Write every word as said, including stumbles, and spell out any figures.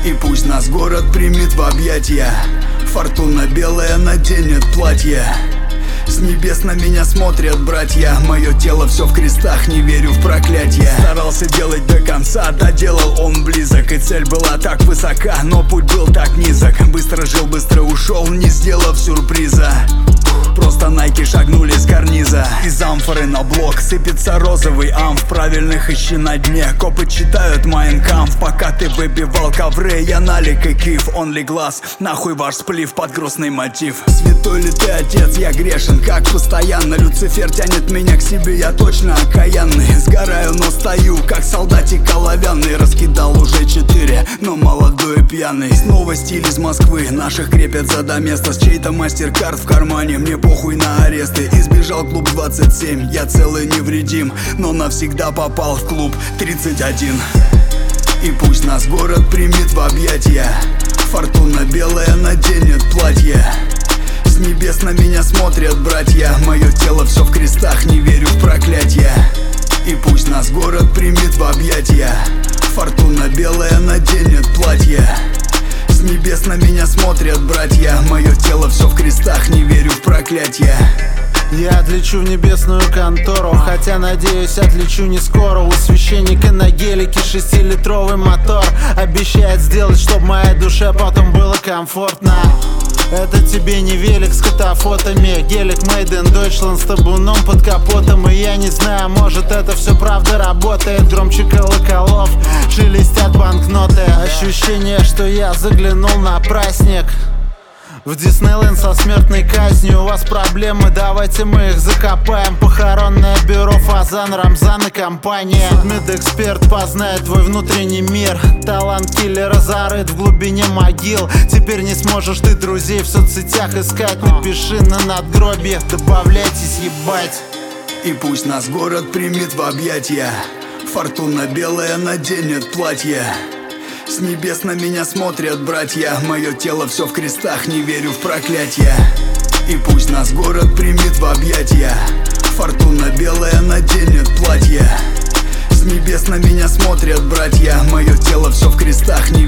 И пусть нас город примет в объятия, фортуна белая наденет платье. С небес на меня смотрят братья, мое тело все в крестах, не верю в проклятие. Старался делать до конца, доделал он близок. И цель была так высока, но путь был так низок. Быстро жил, быстро ушел, не сделав сюрприза. Просто найки шагнули с карниза. Из амфоры на блок сыпется розовый амф. Правильных ищи на дне, копы читают Mein Kampf. Пока ты выбивал ковры, я налик и киф. Only глаз, нахуй ваш сплив под грустный мотив. Святой ли ты, отец, я грешен, как постоянно. Люцифер тянет меня к себе, я точно окаянный. Сгораю, но стою, как солдатик оловянный. Раскидал уже четыре, но молодой и пьяный. Снова стиль из Москвы, наших крепят за до места. С чей-то мастер-карт в кармане, мне похуй на аресты. Избежал клуб двадцать семь, я целый невредим, но навсегда попал в клуб тридцать один. И пусть нас город примет в объятия, фортуна белая наденет платье. С небес на меня смотрят братья, мое тело все в крестах, не верю в проклятие. И пусть нас город примет в объятия, фортуна белая наденет платье. С небес на меня смотрят братья, мое тело все в крестах, не верю в проклятие. Я отлечу в небесную контору, хотя, надеюсь, отлечу не скоро. У священника на гелике шестилитровый мотор. Обещает сделать, чтоб моей душе потом было комфортно. Это тебе не велик с катафотами, гелик made in Deutschland с табуном под капотом. И я не знаю, может это все правда работает. Громче колоколов, шелестят банкноты. Ощущение, что я заглянул на праздник в Диснейленд со смертной казнью. У вас проблемы, давайте мы их закопаем. Похоронное бюро Фазан, Рамзан и компания. Судмедэксперт познает твой внутренний мир. Талант киллера зарыт в глубине могил. Теперь не сможешь ты друзей в соцсетях искать. Напиши на надгробиях, добавляйтесь, ебать. И пусть нас город примет в объятия, фортуна белая наденет платье. С небес на меня смотрят братья, мое тело все в крестах, не верю в проклятие. И пусть нас город примет в объятия, фортуна белая наденет платье. С небес на меня смотрят братья, мое тело все в крестах, не